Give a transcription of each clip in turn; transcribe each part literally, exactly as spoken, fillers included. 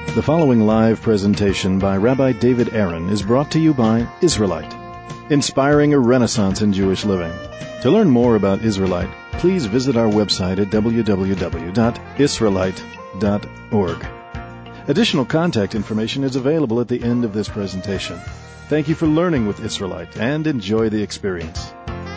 The following live presentation by Rabbi David Aaron is brought to you by Israelite, inspiring a renaissance in Jewish living. To learn more about Israelite, please visit our website at w w w dot israelite dot org. Additional contact information is available at the end of this presentation. Thank you for learning with Israelite and enjoy the experience.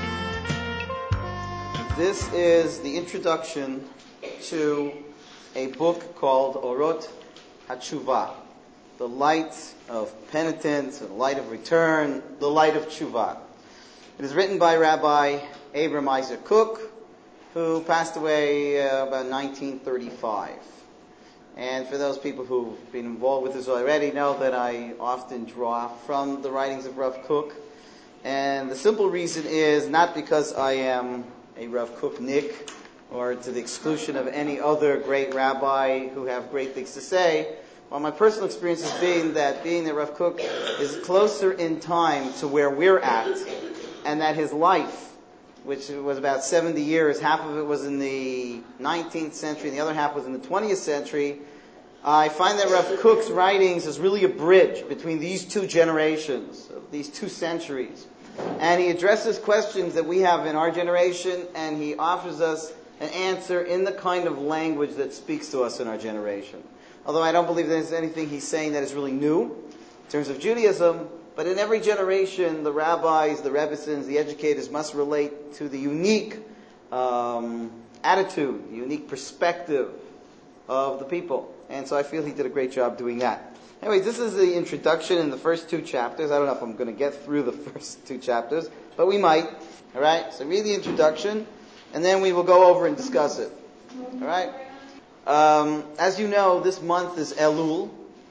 This is the introduction to a book called Orot HaTshuvah, the light of penitence, the light of return, the light of Tshuvah. It is written by Rabbi Abram Isaac Kook, who passed away uh, about nineteen thirty-five. And for those people who've been involved with this already know that I often draw from the writings of Rav Kook. And the simple reason is not because I am a Rav Kooknik, or to the exclusion of any other great rabbi who have great things to say. Well, my personal experience has been that being that Rav Kook is closer in time to where we're at, and that his life, which was about seventy years, half of it was in the nineteenth century, and the other half was in the twentieth century, I find that Rav Kook's writings is really a bridge between these two generations, these two centuries. And he addresses questions that we have in our generation, and he offers us an answer in the kind of language that speaks to us in our generation. Although I don't believe there's anything he's saying that is really new in terms of Judaism, but in every generation, the rabbis, the Rebbesins, the educators must relate to the unique um, attitude, the unique perspective of the people. And so I feel he did a great job doing that. Anyway, this is the introduction in the first two chapters. I don't know if I'm going to get through the first two chapters, but we might. All right? So read the introduction, and then we will go over and discuss it. All right? Um, as you know, this month is Elul.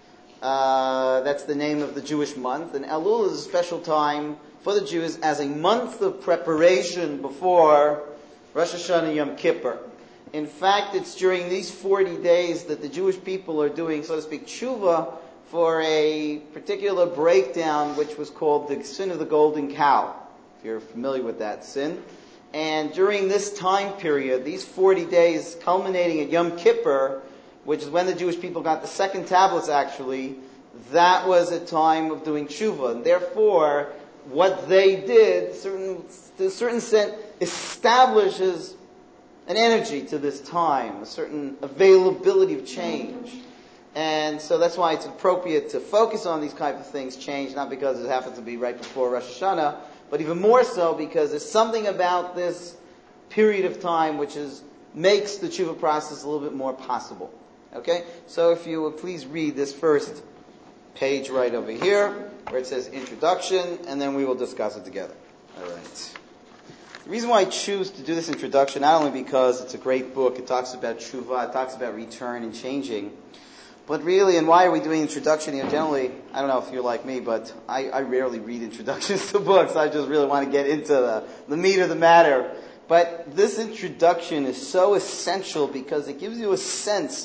Uh, that's the name of the Jewish month. And Elul is a special time for the Jews as a month of preparation before Rosh Hashanah Yom Kippur. In fact, it's during these forty days that the Jewish people are doing, so to speak, tshuva for a particular breakdown which was called the sin of the golden cow, if you're familiar with that sin. And during this time period, these forty days culminating at Yom Kippur, which is when the Jewish people got the second tablets actually, that was a time of doing tshuva. And therefore, what they did, certain, to a certain extent, establishes an energy to this time, a certain availability of change. And so that's why it's appropriate to focus on these type of things, change, not because it happens to be right before Rosh Hashanah, but even more so because there's something about this period of time which is makes the tshuva process a little bit more possible. Okay? So if you would please read this first page right over here, where it says introduction, and then we will discuss it together. All right. The reason why I choose to do this introduction, not only because it's a great book, it talks about tshuva, it talks about return and changing, but really, and why are we doing introduction here? Generally, I don't know if you're like me, but I, I rarely read introductions to books. I just really want to get into the, the meat of the matter. But this introduction is so essential because it gives you a sense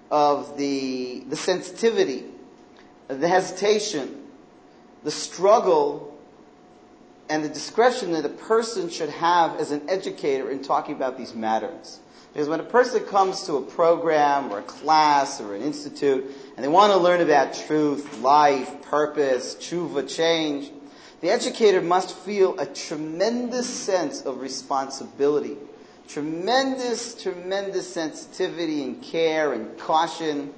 of the, the sensitivity, the hesitation, the struggle, and the discretion that a person should have as an educator in talking about these matters. Because when a person comes to a program or a class or an institute and they want to learn about truth, life, purpose, tshuva, change, the educator must feel a tremendous sense of responsibility, tremendous, tremendous sensitivity and care and caution.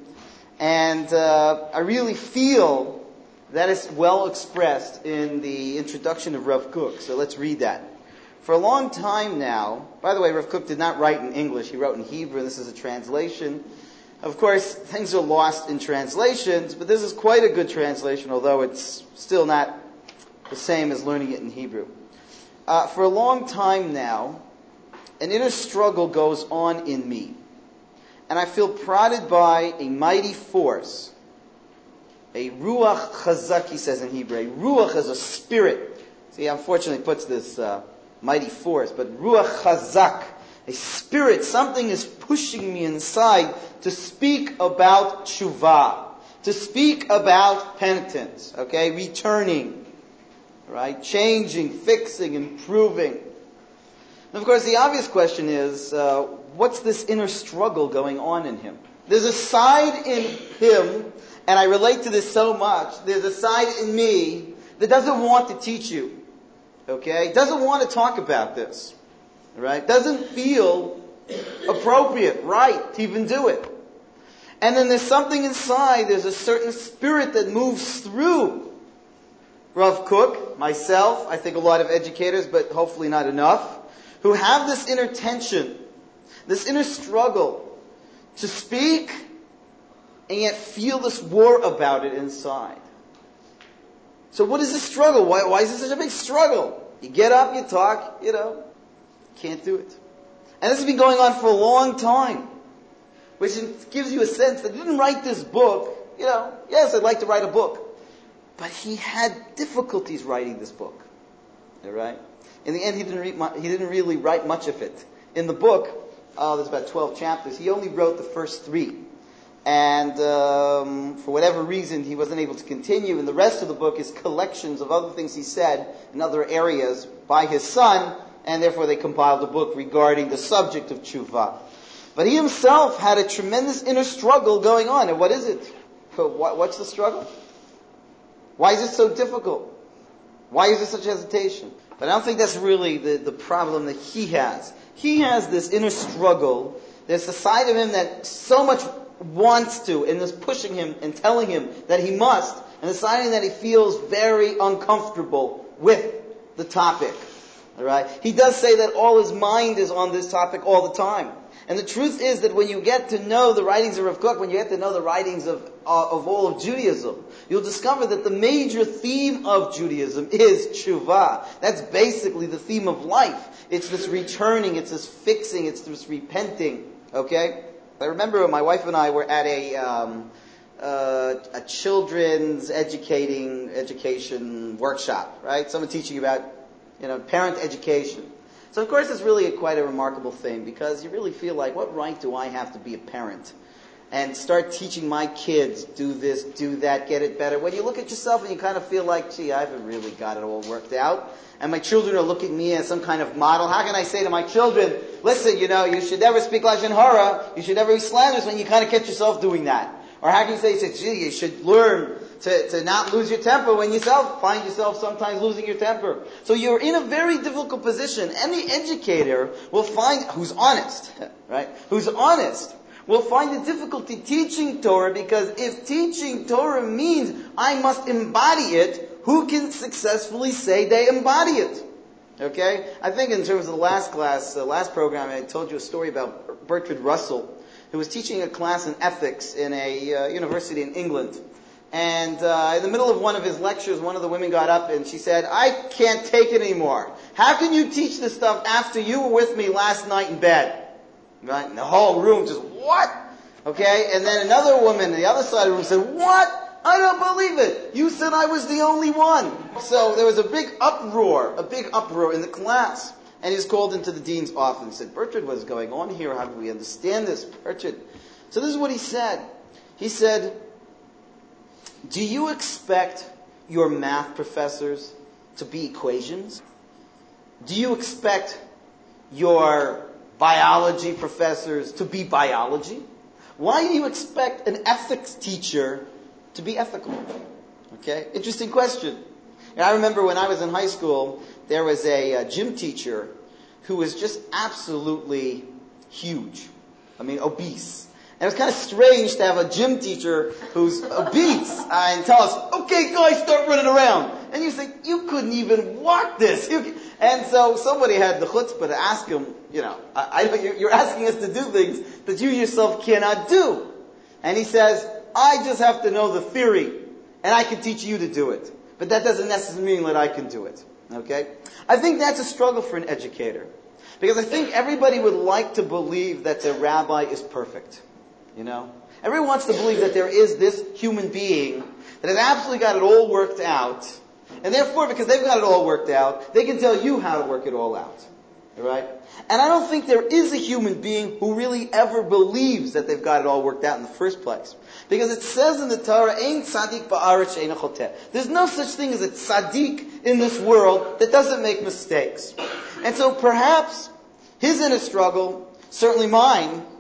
And uh, I really feel that is well expressed in the introduction of Rav Kook. So let's read that. For a long time now, by the way, Rav Kook did not write in English. He wrote in Hebrew. This is a translation. Of course, things are lost in translations, but this is quite a good translation, although it's still not the same as learning it in Hebrew. Uh, for a long time now, an inner struggle goes on in me, and I feel prodded by a mighty force, a ruach chazak, he says in Hebrew. A ruach is a spirit. See, unfortunately, puts this uh, mighty force, but ruach chazak, a spirit, something is pushing me inside to speak about tshuva, to speak about penitence, okay, returning, right, changing, fixing, improving. And of course, the obvious question is, uh, what's this inner struggle going on in him? There's a side in him, and I relate to this so much, there's a side in me that doesn't want to teach you. Okay? Doesn't want to talk about this. Right? Doesn't feel appropriate, right, to even do it. And then there's something inside, there's a certain spirit that moves through Rav Kook, myself, I think a lot of educators, but hopefully not enough, who have this inner tension, this inner struggle to speak and yet feel this war about it inside. So what is this struggle? Why, why is this such a big struggle? You get up, you talk, you know, can't do it. And this has been going on for a long time, which gives you a sense that he didn't write this book, you know, yes, I'd like to write a book, but he had difficulties writing this book. All right? In the end, he didn't, read mu- he didn't really write much of it. In the book, uh, there's about twelve chapters, he only wrote the first three. And um, for whatever reason, he wasn't able to continue. And the rest of the book is collections of other things he said in other areas by his son, and therefore they compiled a book regarding the subject of tshuva. But he himself had a tremendous inner struggle going on. And what is it? What's the struggle? Why is it so difficult? Why is there such hesitation? But I don't think that's really the, the problem that he has. He has this inner struggle. There's a side of him that so much wants to and is pushing him and telling him that he must, and the side of him that he feels very uncomfortable with the topic. All right? He does say that all his mind is on this topic all the time. And the truth is that when you get to know the writings of Rav Kook, when you get to know the writings of uh, of all of Judaism, you'll discover that the major theme of Judaism is tshuva. That's basically the theme of life. It's this returning, it's this fixing, it's this repenting. Okay? I remember my wife and I were at a um, uh, a children's educating education workshop, right? Someone teaching about, you know, parent education. So of course it's really a, quite a remarkable thing, because you really feel like, what right do I have to be a parent and start teaching my kids, do this, do that, get it better? When you look at yourself and you kind of feel like, gee, I haven't really got it all worked out, and my children are looking at me as some kind of model. How can I say to my children, listen, you know, you should never speak Lashon Hara, you should never be slanderous, when you kind of catch yourself doing that? Or how can you say, say gee, you should learn to, to not lose your temper when you self find yourself sometimes losing your temper. So you're in a very difficult position. Any educator will find, who's honest, right? Who's honest, will find a difficulty teaching Torah, because if teaching Torah means I must embody it, who can successfully say they embody it? Okay? I think in terms of the last class, the last program, I told you a story about Bertrand Russell, who was teaching a class in ethics in a uh, university in England. And uh, in the middle of one of his lectures, one of the women got up and she said, I can't take it anymore. How can you teach this stuff after you were with me last night in bed? Right? And the whole room just, what? Okay? And then another woman on the other side of the room said, what? I don't believe it. You said I was the only one. So there was a big uproar, a big uproar in the class. And he was called into the dean's office. He said, Bertrand, what is going on here? How do we understand this? Bertrand. So this is what he said. He said, do you expect your math professors to be equations? Do you expect your biology professors to be biology? Why do you expect an ethics teacher to be ethical? Okay, interesting question. And I remember when I was in high school, there was a, a gym teacher who was just absolutely huge. I mean, obese. And it was kind of strange to have a gym teacher who's obese uh, and tell us, okay, guys, start running around. And you think, you couldn't even walk this. You and so somebody had the chutzpah to ask him, you know, I, I, you're asking us to do things that you yourself cannot do. And he says, I just have to know the theory, and I can teach you to do it. But that doesn't necessarily mean that I can do it. Okay? I think that's a struggle for an educator. Because I think everybody would like to believe that the rabbi is perfect. You know? Everyone wants to believe that there is this human being that has absolutely got it all worked out. And therefore, because they've got it all worked out, they can tell you how to work it all out. Alright? And I don't think there is a human being who really ever believes that they've got it all worked out in the first place. Because it says in the Torah, Ein tzaddik ba'aretz she'eino choteh. There's no such thing as a tzaddik in this world that doesn't make mistakes. And so perhaps his inner struggle, certainly mine,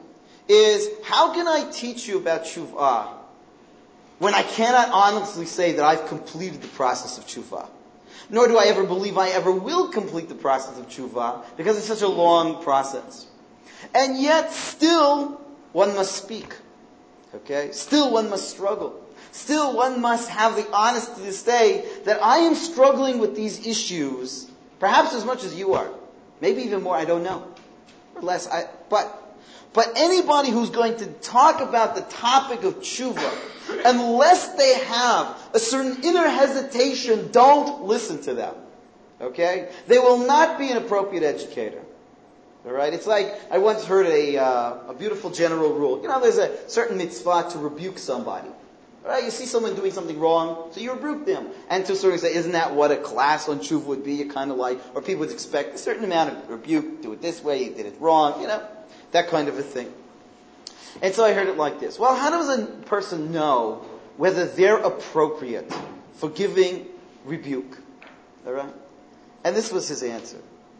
is, how can I teach you about tshuva when I cannot honestly say that I've completed the process of tshuva? Nor do I ever believe I ever will complete the process of tshuva, because it's such a long process. And yet, still, one must speak. Okay? Still, one must struggle. Still, one must have the honesty to say that I am struggling with these issues, perhaps as much as you are. Maybe even more, I don't know. Or less, I, but, but anybody who's going to talk about the topic of tshuva, unless they have a certain inner hesitation, don't listen to them. Okay? They will not be an appropriate educator. Alright? It's like, I once heard a, uh, a beautiful general rule. You know, there's a certain mitzvah to rebuke somebody. Alright? You see someone doing something wrong, so you rebuke them. And to sort of say, isn't that what a class on tshuva would be? You kind of like, or people would expect a certain amount of rebuke, do it this way, you did it wrong, you know? That kind of a thing. And so I heard it like this. Well, how does a person know whether they're appropriate for giving rebuke? Alright? And this was his answer.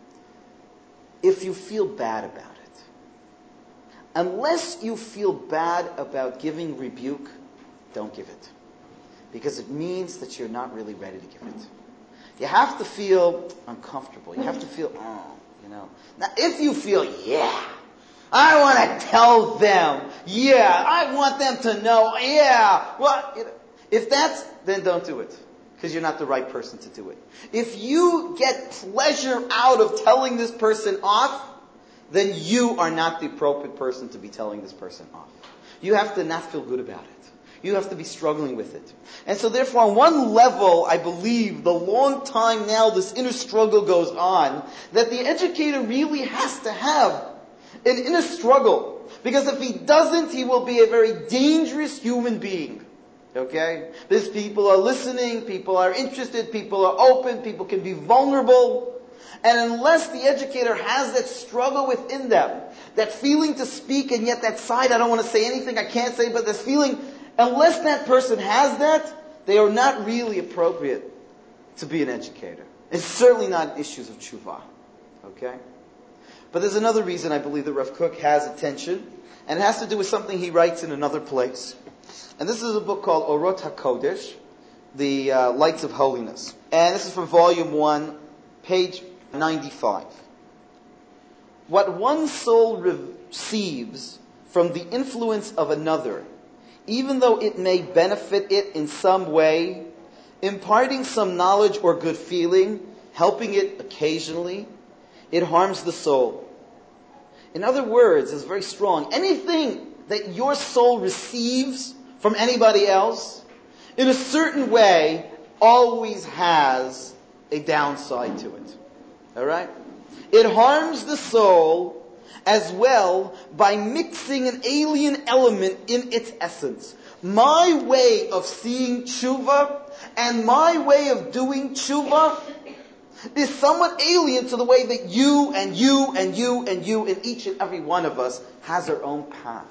If you feel bad about it. Unless you feel bad about giving rebuke, don't give it. Because it means that you're not really ready to give it. You have to feel uncomfortable. You have to feel, oh, you know. Now, if you feel, yeah, I want to tell them, yeah, I want them to know, yeah, well, you know, if that's, then don't do it. Because you're not the right person to do it. If you get pleasure out of telling this person off, then you are not the appropriate person to be telling this person off. You have to not feel good about it. You have to be struggling with it. And so therefore, on one level, I believe, the long time now this inner struggle goes on, that the educator really has to have an inner struggle. Because if he doesn't, he will be a very dangerous human being. Okay? These people are listening, people are interested, people are open, people can be vulnerable. And unless the educator has that struggle within them, that feeling to speak and yet that side, I don't want to say anything, I can't say, but this feeling, unless that person has that, they are not really appropriate to be an educator. It's certainly not issues of tshuva. Okay? But there's another reason I believe that Rav Kook has attention, and it has to do with something he writes in another place. And this is a book called Orot HaKodesh, the uh, Lights of Holiness. And this is from volume one, page ninety-five. What one soul receives from the influence of another, even though it may benefit it in some way, imparting some knowledge or good feeling, helping it occasionally, it harms the soul. In other words, it's very strong. Anything that your soul receives from anybody else, in a certain way, always has a downside to it. Alright? It harms the soul as well by mixing an alien element in its essence. My way of seeing tshuva and my way of doing tshuva is somewhat alien to the way that you and you and you and you and each and every one of us has our own path.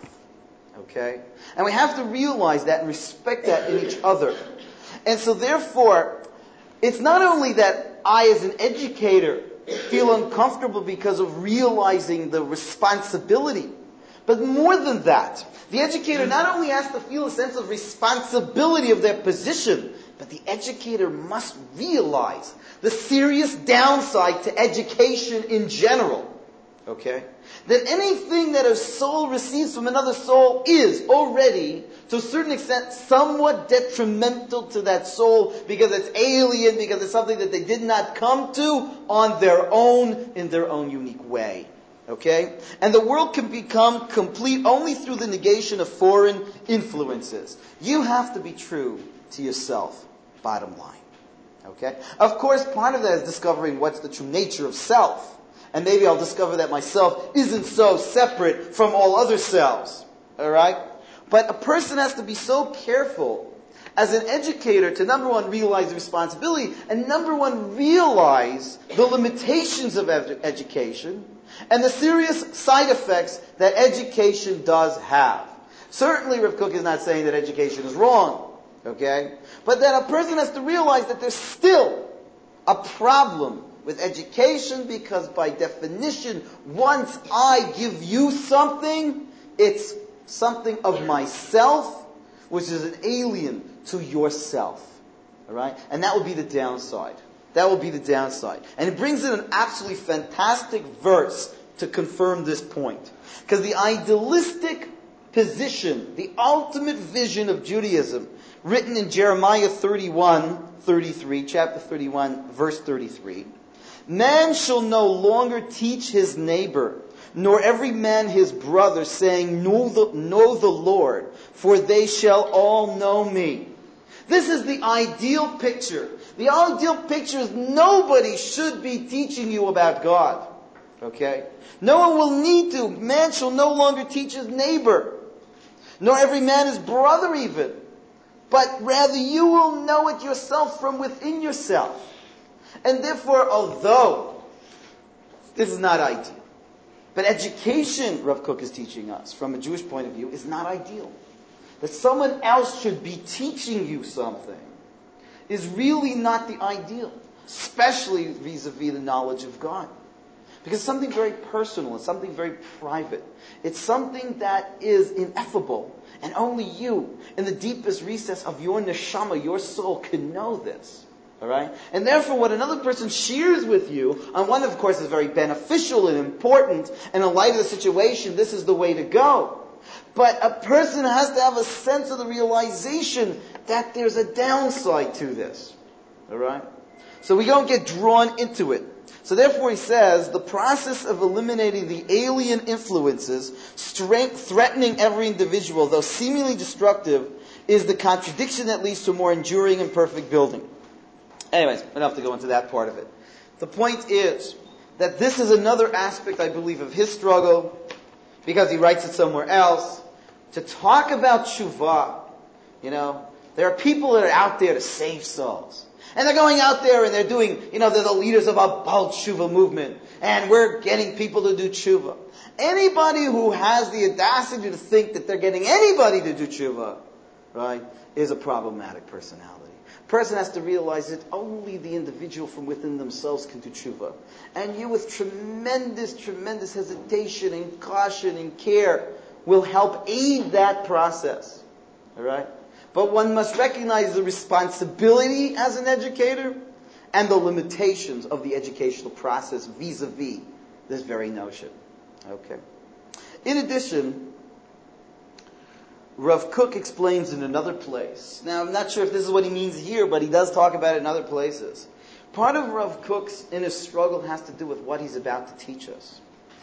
Okay? And we have to realize that and respect that in each other. And so therefore, it's not only that I as an educator feel uncomfortable because of realizing the responsibility, but more than that, the educator not only has to feel a sense of responsibility of their position, but the educator must realize the serious downside to education in general. Okay? That anything that a soul receives from another soul is already, to a certain extent, somewhat detrimental to that soul because it's alien, because it's something that they did not come to on their own, in their own unique way. Okay? And the world can become complete only through the negation of foreign influences. You have to be true to yourself, bottom line. Okay? Of course, part of that is discovering what's the true nature of self. And maybe I'll discover that myself isn't so separate from all other selves. Alright? But a person has to be so careful as an educator to, number one, realize the responsibility, and number one, realize the limitations of ed- education and the serious side effects that education does have. Certainly Rav Kook is not saying that education is wrong. Okay? But that a person has to realize that there's still a problem with education, because by definition, once I give you something, It's something of myself, which is an alien to yourself. All right? And that would be the downside. That will be the downside. And it brings in an absolutely fantastic verse to confirm this point. Because the idealistic position, the ultimate vision of Judaism, written in Jeremiah thirty-one, thirty-three, chapter thirty-one, verse thirty-three, man shall no longer teach his neighbor, nor every man his brother, saying, know the, know the Lord, for they shall all know me. This is the ideal picture. The ideal picture is nobody should be teaching you about God. Okay? No one will need to. Man shall no longer teach his neighbor, nor every man his brother even. But rather you will know it yourself from within yourself. And therefore, although this is not ideal, but education, Rav Kook is teaching us, from a Jewish point of view, is not ideal. That someone else should be teaching you something is really not the ideal, especially vis-a-vis the knowledge of God. Because it's something very personal, it's something very private. It's something that is ineffable, and only you, in the deepest recess of your neshama, your soul, can know this. All right? And therefore, what another person shares with you, on one, of course, is very beneficial and important, and in light of the situation, this is the way to go. But a person has to have a sense of the realization that there's a downside to this. All right? So we don't get drawn into it. So therefore he says, the process of eliminating the alien influences strength, threatening every individual, though seemingly destructive, is the contradiction that leads to a more enduring and perfect building. Anyways, enough to go into that part of it. The point is that this is another aspect, I believe, of his struggle, because he writes it somewhere else, to talk about tshuva. You know, there are people that are out there to save souls. And they're going out there and they're doing, you know, they're the leaders of a Baal Tshuva movement. And we're getting people to do tshuva. Anybody who has the audacity to think that they're getting anybody to do tshuva, right, is a problematic personality. A person has to realize that only the individual from within themselves can do tshuva. And you, with tremendous, tremendous hesitation and caution and care, will help aid that process. All right? But one must recognize the responsibility as an educator and the limitations of the educational process vis-a-vis this very notion. Okay. In addition, Rav Kook explains in another place. Now, I'm not sure if this is what he means here, but he does talk about it in other places. Part of Rav Kook's inner struggle has to do with what he's about to teach us.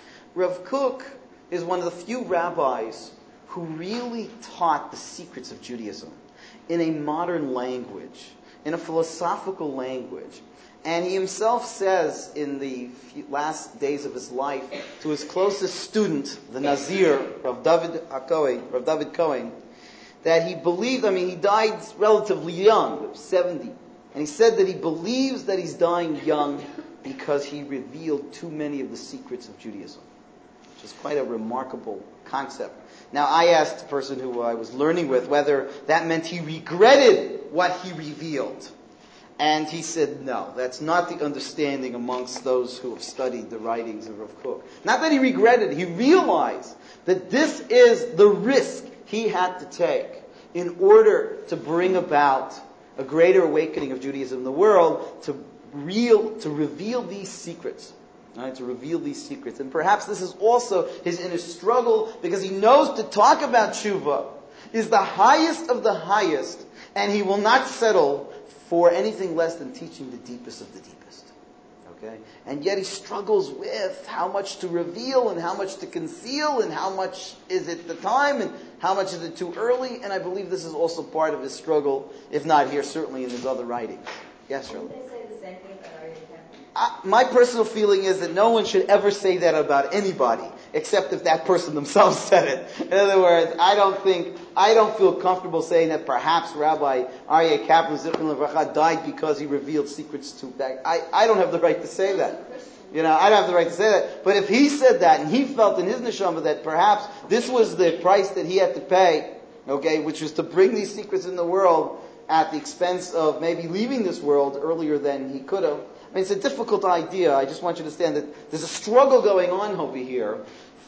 Rav Kook is one of the few rabbis who really taught the secrets of Judaism in a modern language, in a philosophical language. And he himself says in the last days of his life to his closest student, the Nazir, Rav David Cohen, Rav David Cohen, that he believed, I mean, he died relatively young, seventy. And he said that he believes that he's dying young because he revealed too many of the secrets of Judaism, which is quite a remarkable concept. Now, I asked the person who I was learning with whether that meant he regretted what he revealed. And he said, no, that's not the understanding amongst those who have studied the writings of Rav Kook. Not that he regretted, he realized that this is the risk he had to take in order to bring about a greater awakening of Judaism in the world, to real, to reveal these secrets. Right, to reveal these secrets. And perhaps this is also his inner struggle, because he knows to talk about tshuva is the highest of the highest, and he will not settle for anything less than teaching the deepest of the deepest. Okay? And yet he struggles with how much to reveal and how much to conceal and how much is it the time and how much is it too early. And I believe this is also part of his struggle, if not here, certainly in his other writings. Yes, Shirley? Did they say the same thing about Aryeh Kaplan? I, my personal feeling is that no one should ever say that about anybody, except if that person themselves said it. In other words, I don't think, I don't feel comfortable saying that perhaps Rabbi Aryeh Kaplan Zichron Livracha died because he revealed secrets to that. I, I don't have the right to say that. You know, I don't have the right to say that. But if he said that and he felt in his neshama that perhaps this was the price that he had to pay, okay, which was to bring these secrets in the world at the expense of maybe leaving this world earlier than he could have. I mean, it's a difficult idea. I just want you to understand that there's a struggle going on over here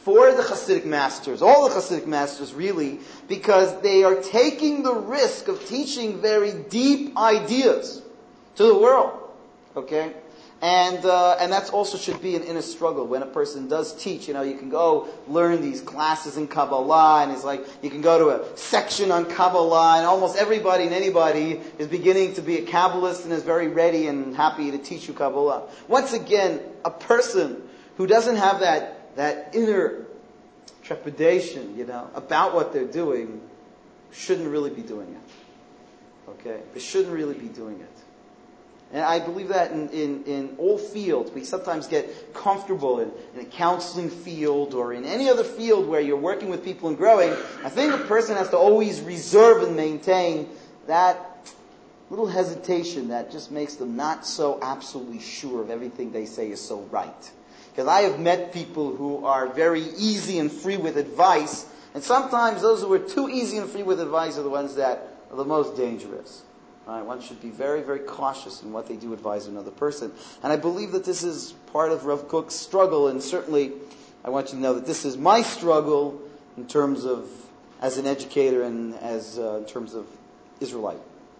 for the Hasidic masters, all the Hasidic masters really, because they are taking the risk of teaching very deep ideas to the world. Okay? And uh, and that also should be an inner struggle when a person does teach. You know, you can go learn these classes in Kabbalah, and it's like you can go to a section on Kabbalah, and almost everybody and anybody is beginning to be a Kabbalist and is very ready and happy to teach you Kabbalah. Once again, a person who doesn't have that that inner trepidation, you know, about what they're doing, shouldn't really be doing it. Okay, they shouldn't really be doing it. And I believe that in, in, in all fields. We sometimes get comfortable in, in a counseling field or in any other field where you're working with people and growing. I think a person has to always reserve and maintain that little hesitation that just makes them not so absolutely sure of everything they say is so right. Because I have met people who are very easy and free with advice, and sometimes those who are too easy and free with advice are the ones that are the most dangerous. Right, one should be very, very cautious in what they do advise another person. And I believe that this is part of Rav Kook's struggle, and certainly I want you to know that this is my struggle in terms of, as an educator and as uh, in terms of Israelite.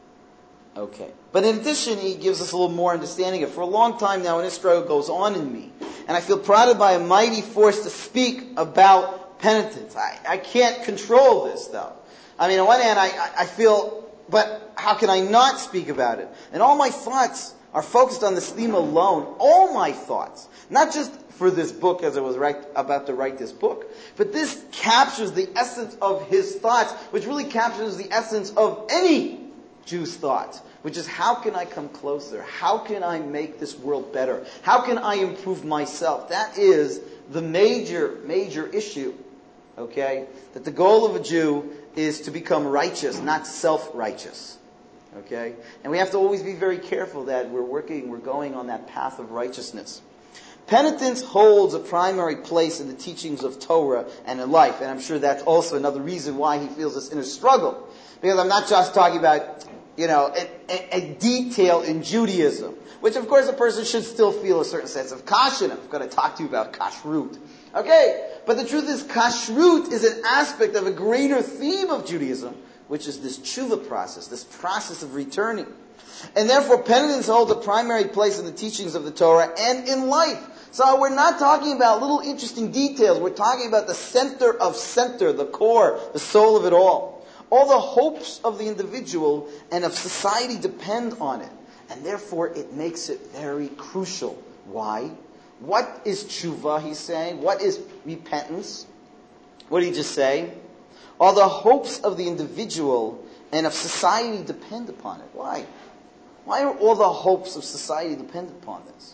Okay. But in addition, he gives us a little more understanding of it. For a long time now, and this struggle goes on in me. And I feel prodded by a mighty force to speak about penitence. I, I can't control this, though. I mean, on one hand, I, I feel... But how can I not speak about it? And all my thoughts are focused on this theme alone. All my thoughts. Not just for this book as I was write, about to write this book. But this captures the essence of his thoughts, which really captures the essence of any Jew's thoughts. Which is, how can I come closer? How can I make this world better? How can I improve myself? That is the major, major issue. Okay? That the goal of a Jew is to become righteous, not self-righteous. Okay? And we have to always be very careful that we're working, we're going on that path of righteousness. Penitence holds a primary place in the teachings of Torah and in life. And I'm sure that's also another reason why he feels this inner struggle. Because I'm not just talking about, you know, a, a, a detail in Judaism. Which, of course, a person should still feel a certain sense of kashrut. I'm going to talk to you about kashrut. Okay, but the truth is, kashrut is an aspect of a greater theme of Judaism, which is this tshuva process, this process of returning. And therefore, penitence holds a primary place in the teachings of the Torah and in life. So we're not talking about little interesting details. We're talking about the center of center, the core, the soul of it all. All the hopes of the individual and of society depend on it. And therefore, it makes it very crucial. Why? What is tshuva, he's saying? What is repentance? What did he just say? All the hopes of the individual and of society depend upon it. Why? Why are all the hopes of society dependent upon this?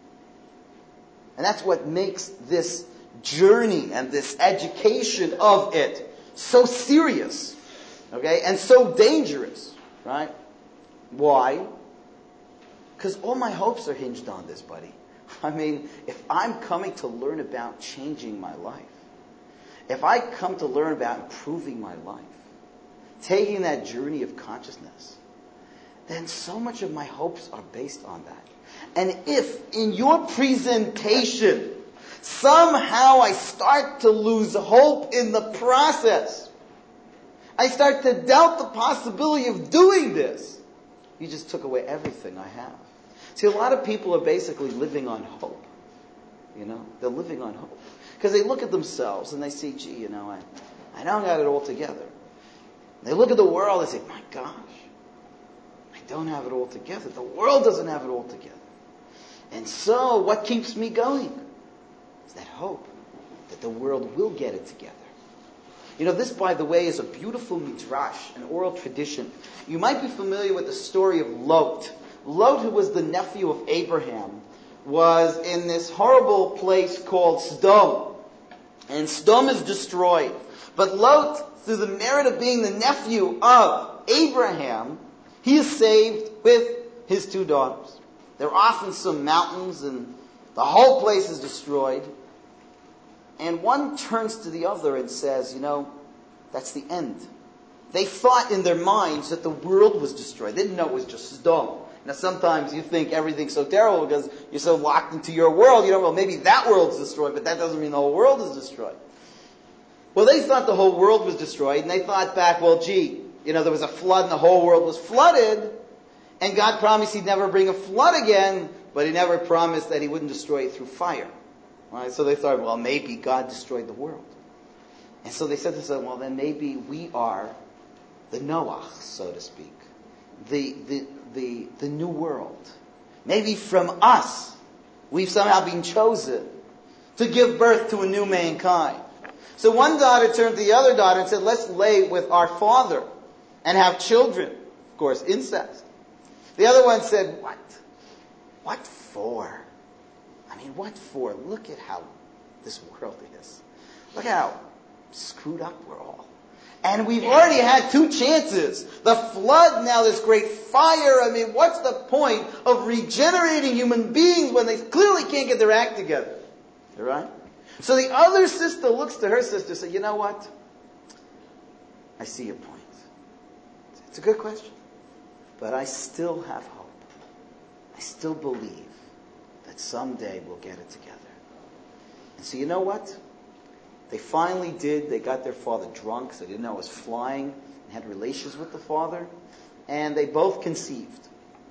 And that's what makes this journey and this education of it so serious, okay, and so dangerous, right? Why? Because all my hopes are hinged on this, buddy. I mean, if I'm coming to learn about changing my life, if I come to learn about improving my life, taking that journey of consciousness, then so much of my hopes are based on that. And if in your presentation, somehow I start to lose hope in the process, I start to doubt the possibility of doing this, you just took away everything I have. See, a lot of people are basically living on hope. You know, they're living on hope. Because they look at themselves and they see, gee, you know, I, I don't got it all together. And they look at the world and say, my gosh, I don't have it all together. The world doesn't have it all together. And so, what keeps me going? Is that hope that the world will get it together. You know, this, by the way, is a beautiful midrash, an oral tradition. You might be familiar with the story of Lot. Lot, who was the nephew of Abraham, was in this horrible place called Sodom. And Sodom is destroyed. But Lot, through the merit of being the nephew of Abraham, he is saved with his two daughters. They're off in some mountains and the whole place is destroyed. And one turns to the other and says, you know, that's the end. They thought in their minds that the world was destroyed. They didn't know it was just Sodom. Now sometimes you think everything's so terrible because you're so locked into your world, you know, well maybe that world's destroyed, but that doesn't mean the whole world is destroyed. Well, they thought the whole world was destroyed, and they thought back, well gee, you know, there was a flood and the whole world was flooded, and God promised He'd never bring a flood again, but He never promised that He wouldn't destroy it through fire. Right? So they thought, well maybe God destroyed the world. And so they said to themselves, well then maybe we are the Noah, so to speak. The, the, the, the new world. Maybe from us, we've somehow been chosen to give birth to a new mankind. So one daughter turned to the other daughter and said, let's lay with our father and have children. Of course, incest. The other one said, what? What for? I mean, what for? Look at how this world is. Look at how screwed up we're all. And we've already had two chances. The flood, now this great fire. I mean, what's the point of regenerating human beings when they clearly can't get their act together? All right? So the other sister looks to her sister and says, you know what? I see your point. It's a good question. But I still have hope. I still believe that someday we'll get it together. And so you know what? They finally did. They got their father drunk, so they didn't know it was flying, and had relations with the father, and they both conceived.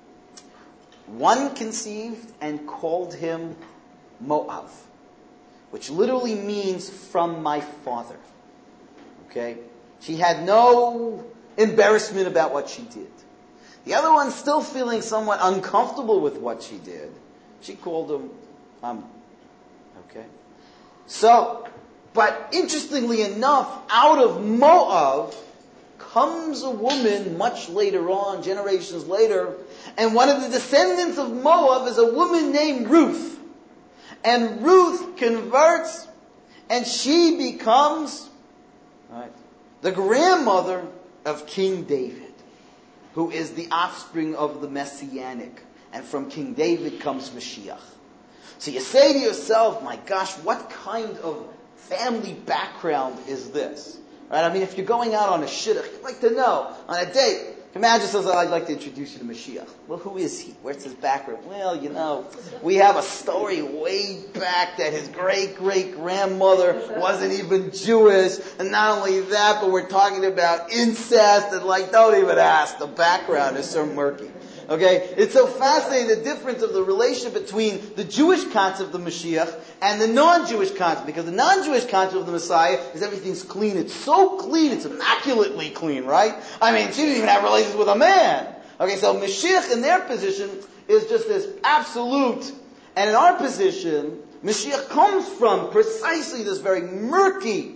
One conceived and called him Moav, which literally means from my father. Okay? She had no embarrassment about what she did. The other one, still feeling somewhat uncomfortable with what she did, she called him um. Okay? So, but interestingly enough, out of Moab comes a woman much later on, generations later, and one of the descendants of Moab is a woman named Ruth. And Ruth converts, and she becomes right, the grandmother of King David, who is the offspring of the Messianic. And from King David comes Mashiach. So you say to yourself, my gosh, what kind of family background is this? Right? I mean, if you're going out on a shidduch, you'd like to know, on a date, imagine says, I'd like to introduce you to Mashiach. Well, who is he? Where's his background? Well, you know, we have a story way back that his great-great-grandmother wasn't even Jewish, and not only that, but we're talking about incest, and like, don't even ask, the background is so murky. Okay? It's so fascinating, the difference of the relation between the Jewish concept of Mashiach and the non-Jewish concept. Because the non-Jewish concept of the Messiah is everything's clean. It's so clean, it's immaculately clean, right? I mean, she didn't even have relations with a man. Okay, so Mashiach in their position is just this absolute. And in our position, Mashiach comes from precisely this very murky,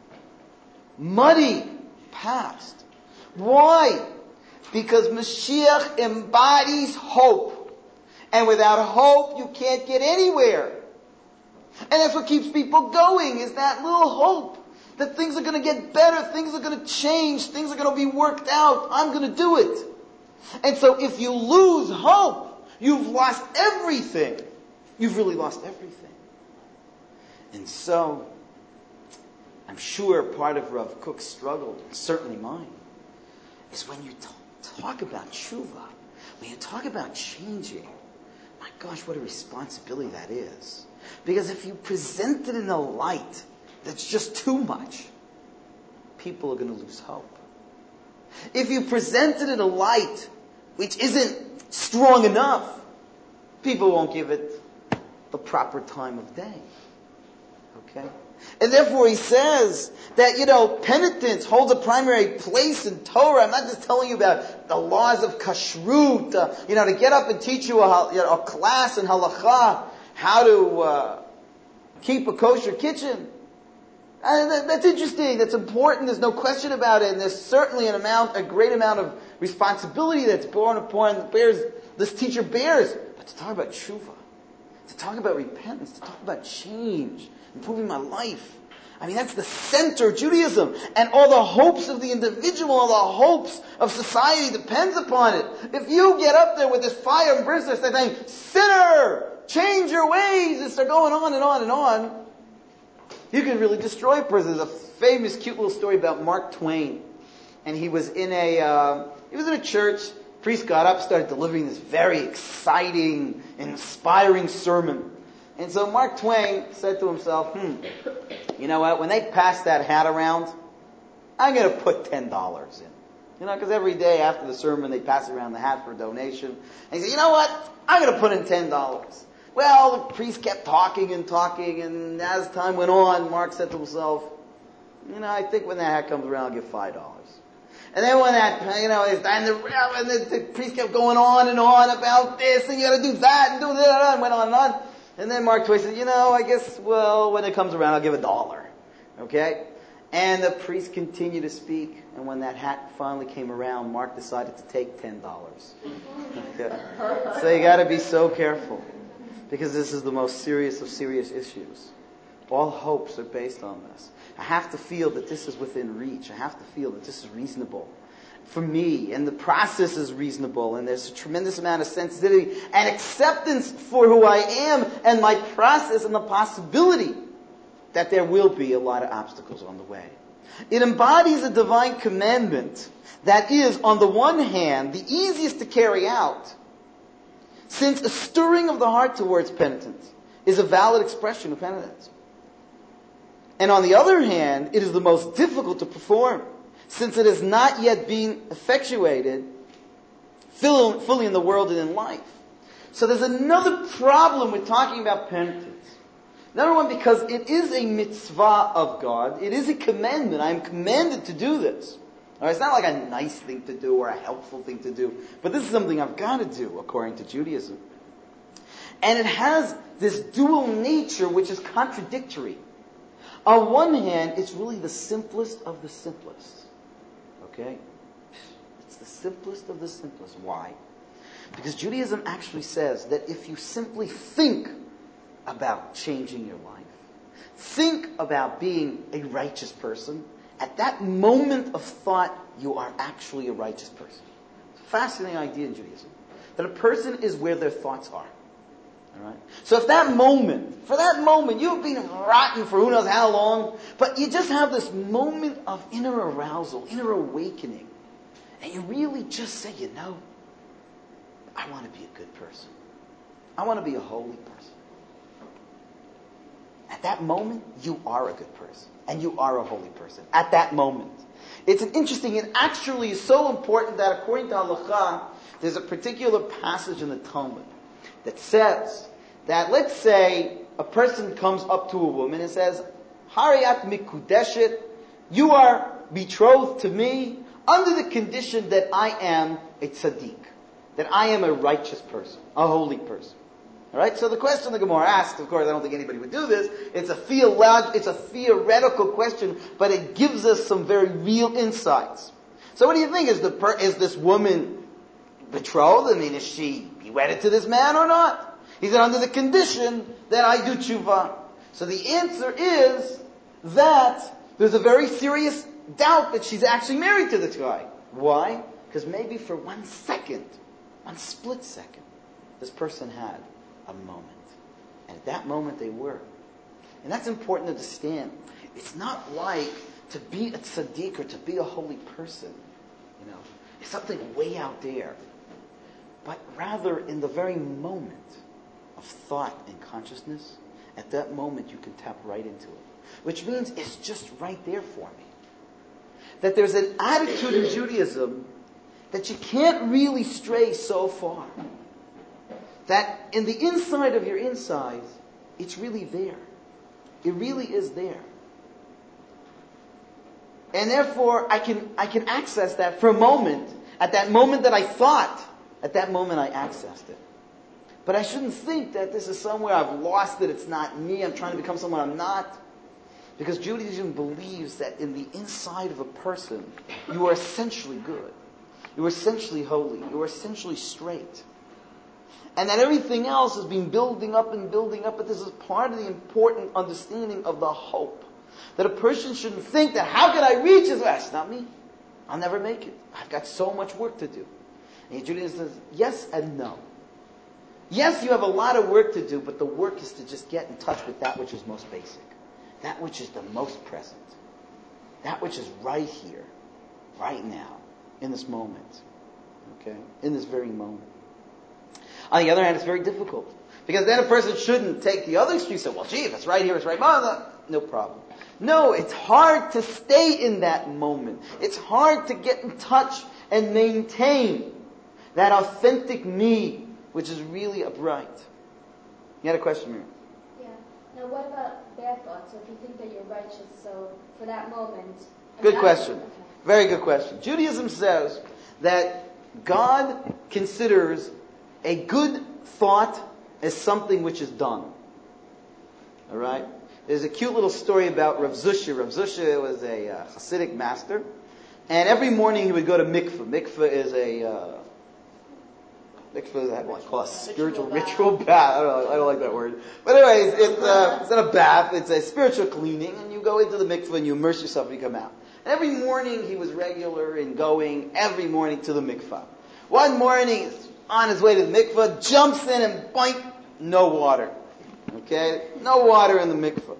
muddy past. Why? Because Mashiach embodies hope. And without hope, you can't get anywhere. And that's what keeps people going, is that little hope. That things are going to get better, things are going to change, things are going to be worked out. I'm going to do it. And so if you lose hope, you've lost everything. You've really lost everything. And so, I'm sure part of Rav Kook's struggle, certainly mine, is when you talk. Talk about tshuva. When you talk about changing, my gosh, what a responsibility that is. Because if you present it in a light that's just too much, people are going to lose hope. If you present it in a light which isn't strong enough, people won't give it the proper time of day. Okay? And therefore he says that, you know, penitence holds a primary place in Torah. I'm not just telling you about the laws of kashrut, uh, you know, to get up and teach you a, you know, a class in halakha, how to uh, keep a kosher kitchen. And that, that's interesting, that's important, there's no question about it, and there's certainly an amount, a great amount of responsibility that's borne upon, bears, this teacher bears. But to talk about tshuva, to talk about repentance, to talk about change, improving my life. I mean, that's the center of Judaism. And all the hopes of the individual, all the hopes of society depends upon it. If you get up there with this fire and brimstone saying, sinner, change your ways, and start going on and on and on, you can really destroy a person. There's a famous, cute little story about Mark Twain. And he was in a, uh, he was in a church, priest got up, started delivering this very exciting, inspiring sermon. And so Mark Twain said to himself, hmm, you know what, when they pass that hat around, I'm going to put ten dollars in. You know, because every day after the sermon, they pass around the hat for a donation. And he said, you know what, I'm going to put in ten dollars. Well, the priest kept talking and talking, and as time went on, Mark said to himself, you know, I think when that hat comes around, I'll give five dollars. And then when that, you know, and the, and the, the priest kept going on and on about this, and you gotta do that, and do that, and went on and on. And then Mark Twain said, you know, I guess, well, when it comes around, I'll give a dollar. Okay? And the priest continued to speak, and when that hat finally came around, Mark decided to take ten dollars. Okay? So you gotta be so careful, because this is the most serious of serious issues. All hopes are based on this. I have to feel that this is within reach. I have to feel that this is reasonable for me, and the process is reasonable, and there's a tremendous amount of sensitivity and acceptance for who I am and my process and the possibility that there will be a lot of obstacles on the way. It embodies a divine commandment that is, on the one hand, the easiest to carry out, since a stirring of the heart towards penitence is a valid expression of penitence. And on the other hand, it is the most difficult to perform, since it has not yet been effectuated fully in the world and in life. So there's another problem with talking about penitence. Number one, because it is a mitzvah of God. It is a commandment. I am commanded to do this. All right, it's not like a nice thing to do or a helpful thing to do. But this is something I've got to do, according to Judaism. And it has this dual nature which is contradictory. On one hand, it's really the simplest of the simplest. Okay? It's the simplest of the simplest. Why? Because Judaism actually says that if you simply think about changing your life, think about being a righteous person, at that moment of thought, you are actually a righteous person. It's a fascinating idea in Judaism. That a person is where their thoughts are. Alright? So if that moment, for that moment, you've been rotten for who knows how long, but you just have this moment of inner arousal, inner awakening, and you really just say, you know, I want to be a good person. I want to be a holy person. At that moment, you are a good person. And you are a holy person. At that moment. It's an interesting, it actually is so important that according to Halakha, there's a particular passage in the Talmud that says that, let's say, a person comes up to a woman and says, Hariyat mikudeshet, you are betrothed to me under the condition that I am a tzaddik, that I am a righteous person, a holy person. Alright, so the question the Gemara asks, of course, I don't think anybody would do this, it's a theolog- it's a theoretical question, but it gives us some very real insights. So what do you think? Is the per- is this woman betrothed? I mean, is she wedded to this man or not? He said, under the condition that I do tshuva. So the answer is that there's a very serious doubt that she's actually married to this guy. Why? Because maybe for one second, one split second, this person had a moment. And at that moment they were. And that's important to understand. It's not like to be a tzaddik or to be a holy person. You know, it's something way out there. But rather in the very moment of thought and consciousness, at that moment you can tap right into it. Which means it's just right there for me. That there's an attitude in Judaism that you can't really stray so far. That in the inside of your inside, it's really there. It really is there. And therefore, I can I can access that for a moment. At that moment that I thought, at that moment I accessed it. But I shouldn't think that this is somewhere I've lost it, it's not me, I'm trying to become someone I'm not. Because Judaism believes that in the inside of a person, you are essentially good. You are essentially holy. You are essentially straight. And that everything else has been building up and building up, but this is part of the important understanding of the hope. That a person shouldn't think that, how can I reach this? That's not me. I'll never make it. I've got so much work to do. And Judaism says, yes and no. Yes, you have a lot of work to do, but the work is to just get in touch with that which is most basic. That which is the most present. That which is right here, right now, in this moment. Okay? In this very moment. On the other hand, it's very difficult. Because then a person shouldn't take the other extreme and say, well, gee, if it's right here, it's right. No, no problem. No, it's hard to stay in that moment. It's hard to get in touch and maintain that authentic me, which is really upright. You had a question, Miriam? Yeah. Now, what about bad thoughts? So if you think that you're righteous, so for that moment... Good question. Okay. Very good question. Judaism says that God considers a good thought as something which is done. All right? There's a cute little story about Rav Zusha. Rav Zusha was a uh, Hasidic master. And every morning he would go to mikveh. Mikveh is a... Uh, mikveh is, how do I call it? Spiritual ritual bath. I don't, know, I don't like that word. But anyways, it's, uh, it's not a bath. It's a spiritual cleaning. And you go into the mikveh and you immerse yourself and you come out. And every morning he was regular in going every morning to the mikveh. One morning he's on his way to the mikveh, jumps in and boink, no water. Okay? No water in the mikveh.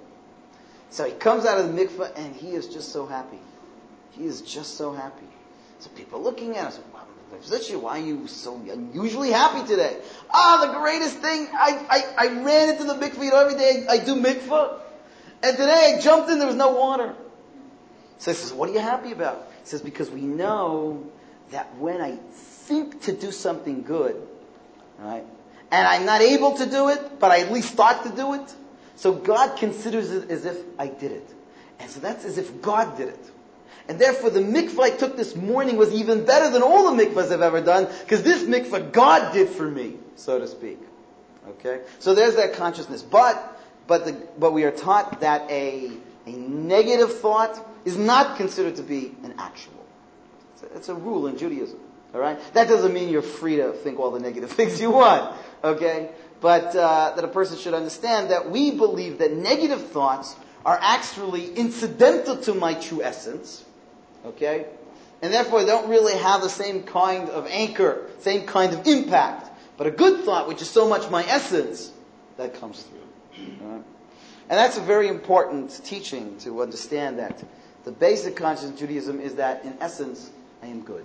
So he comes out of the mikveh and he is just so happy. He is just so happy. So people looking at us, wow, why are you so unusually happy today? Ah, the greatest thing, I, I, I ran into the mikveh, you know, every day I, I do mikveh. And today I jumped in, there was no water. So he says, what are you happy about? He says, because we know that when I think to do something good, right, and I'm not able to do it, but I at least thought to do it, so God considers it as if I did it. And so that's as if God did it. And therefore the mikvah I took this morning was even better than all the mikvahs I've ever done, because this mikvah God did for me, so to speak. Okay? So there's that consciousness. But, but, the, but we are taught that a, a negative thought is not considered to be an actual. It's a, it's a rule in Judaism. All right? That doesn't mean you're free to think all the negative things you want. Okay? But uh, that a person should understand that we believe that negative thoughts are actually incidental to my true essence. Okay? And therefore don't really have the same kind of anchor, same kind of impact. But a good thought, which is so much my essence, that comes through. All right? And that's a very important teaching to understand that the basic consciousness of Judaism is that in essence, I am good.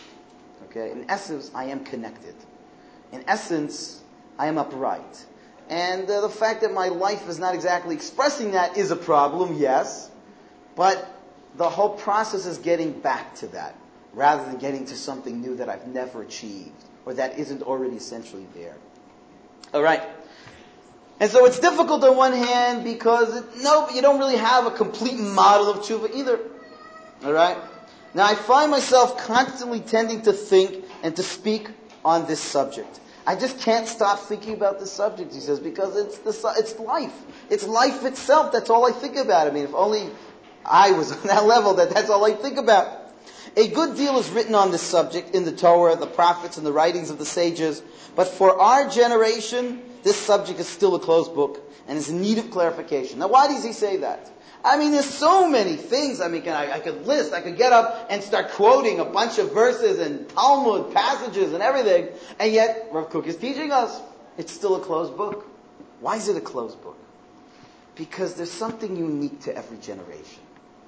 Okay? In essence, I am connected. In essence, I am upright. And uh, the fact that my life is not exactly expressing that is a problem, yes. But the whole process is getting back to that, rather than getting to something new that I've never achieved, or that isn't already essentially there. All right. And so it's difficult on one hand because, it, no, you don't really have a complete model of tshuva either. All right? Now I find myself constantly tending to think and to speak on this subject. I just can't stop thinking about this subject, he says, because it's the, it's life. It's life itself. That's all I think about. I mean, if only I was on that level, that that's all I think about. A good deal is written on this subject in the Torah, the prophets, and the writings of the sages. But for our generation, this subject is still a closed book and is in need of clarification. Now, why does he say that? I mean, there's so many things. I mean, can I, I could list, I could get up and start quoting a bunch of verses and Talmud passages and everything. And yet, Rav Kook is teaching us it's still a closed book. Why is it a closed book? Because there's something unique to every generation.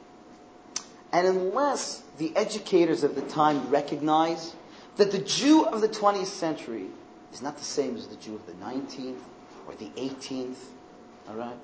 And unless the educators of the time recognize that the Jew of the twentieth century is not the same as the Jew of the nineteenth or the eighteenth, all right?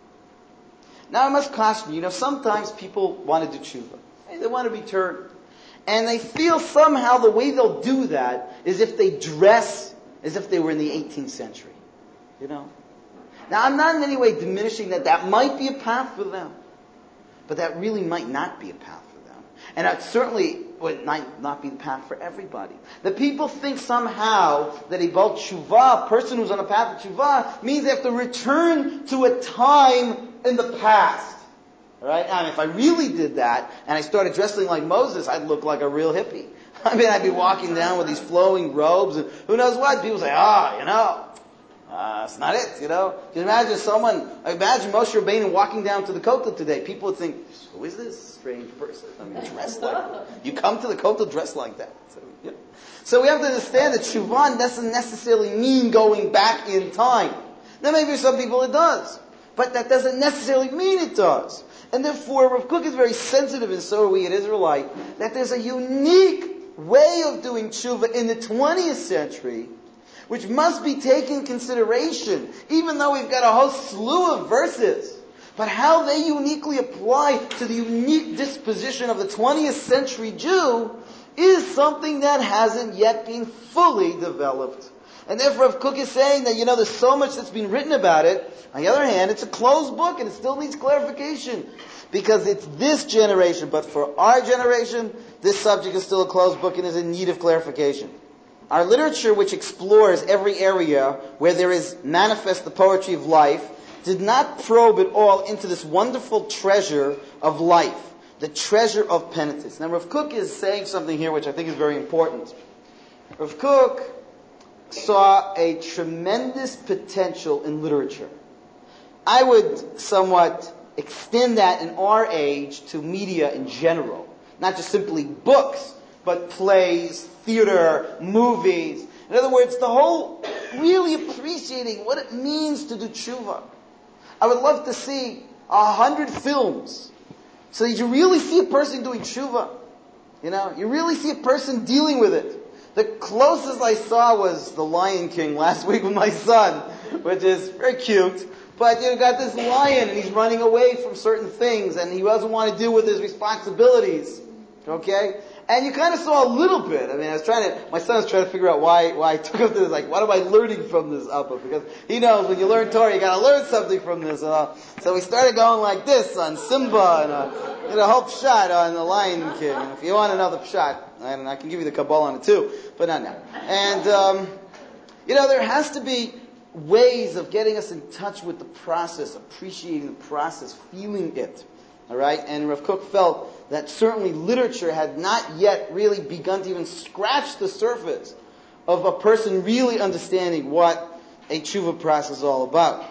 Now I must caution you, you know, sometimes people want to do tshuva. They want to be turned. And they feel somehow the way they'll do that is if they dress as if they were in the eighteenth century. You know? Now I'm not in any way diminishing that that might be a path for them. But that really might not be a path for them. And that certainly would not, not be the path for everybody. The people think somehow that a Baal Tshuva, a person who's on a path of Tshuva, means they have to return to a time in the past. Right? And if I really did that, and I started dressing like Moses, I'd look like a real hippie. I mean, I'd be walking down with these flowing robes, and who knows what. People say, ah, oh, you know, Uh, that's not it, you know. Can you imagine someone, imagine Moshe Rabbeinu walking down to the Kotel today. People would think, who is this strange person? I mean, dressed like that. You come to the Kotel dressed like that. So, yeah. so we have to understand that Shuvah doesn't necessarily mean going back in time. Now maybe for some people it does. But that doesn't necessarily mean it does. And therefore, Rav Kook is very sensitive, and so are we at Israelite, that there's a unique way of doing tshuva in the twentieth century, which must be taken into consideration, even though we've got a whole slew of verses, but how they uniquely apply to the unique disposition of the twentieth century Jew is something that hasn't yet been fully developed. And therefore, Rav Kook is saying that, you know, there's so much that's been written about it. On the other hand, it's a closed book and it still needs clarification. Because it's this generation, but for our generation, this subject is still a closed book and is in need of clarification. Our literature, which explores every area where there is manifest the poetry of life, did not probe at all into this wonderful treasure of life, the treasure of penitence. Now, Rav Kook is saying something here which I think is very important. Rav Kook saw a tremendous potential in literature. I would somewhat extend that in our age to media in general. Not just simply books, but plays, theater, movies. In other words, the whole really appreciating what it means to do tshuva. I would love to see a hundred films so that you really see a person doing tshuva. You know, you really see a person dealing with it. The closest I saw was The Lion King last week with my son, which is very cute. But you know, got this lion and he's running away from certain things and he doesn't want to deal with his responsibilities. Okay? And you kind of saw a little bit. I mean, I was trying to, my son was trying to figure out why, why I took up this, like, what am I learning from this Appa? Because he knows when you learn Torah, you gotta learn something from this. Uh, so we started going like this on Simba and uh, did a whole pshat on the Lion King. And if you want another pshat, and I can give you the Kabbalah on it too, but not now. And, um, you know, there has to be ways of getting us in touch with the process, appreciating the process, feeling it. All right? And Rav Kook felt that certainly literature had not yet really begun to even scratch the surface of a person really understanding what a tshuva process is all about.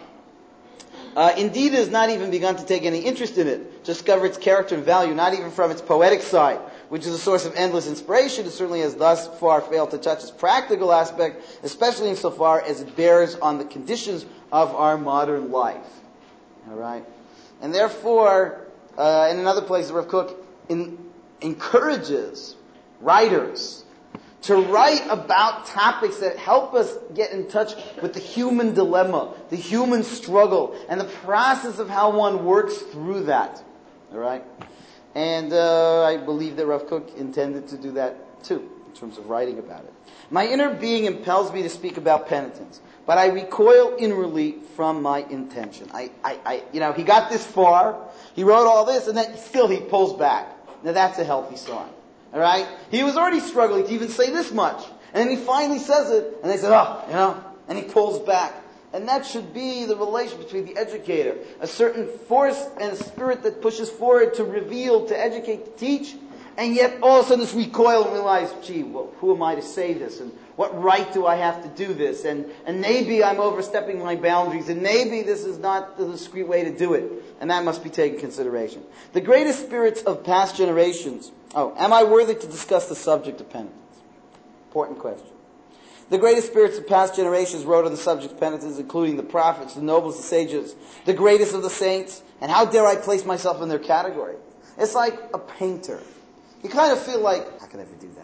Uh, indeed, it has not even begun to take any interest in it, to discover its character and value, not even from its poetic side, which is a source of endless inspiration. It certainly has thus far failed to touch its practical aspect, especially insofar as it bears on the conditions of our modern life. All right? And therefore, uh, in another place, Rav Kook in, encourages writers to write about topics that help us get in touch with the human dilemma, the human struggle, and the process of how one works through that. All right? And uh, I believe that Rav Kook intended to do that too, in terms of writing about it. My inner being impels me to speak about penitence, but I recoil inwardly from my intention. I, I, I, you know, he got this far, he wrote all this, and then still he pulls back. Now that's a healthy sign. All right? He was already struggling to even say this much. And then he finally says it, and they said, oh, you know, and he pulls back. And that should be the relation between the educator. A certain force and a spirit that pushes forward to reveal, to educate, to teach. And yet all of a sudden this recoil and realize, gee, well, who am I to say this? And what right do I have to do this? And, and maybe I'm overstepping my boundaries. And maybe this is not the discreet way to do it. And that must be taken into consideration. The greatest spirits of past generations. Oh, am I worthy to discuss the subject of penitence? Important question. The greatest spirits of past generations wrote on the subject of penitence, including the prophets, the nobles, the sages, the greatest of the saints. And how dare I place myself in their category? It's like a painter. You kind of feel like, how can I ever do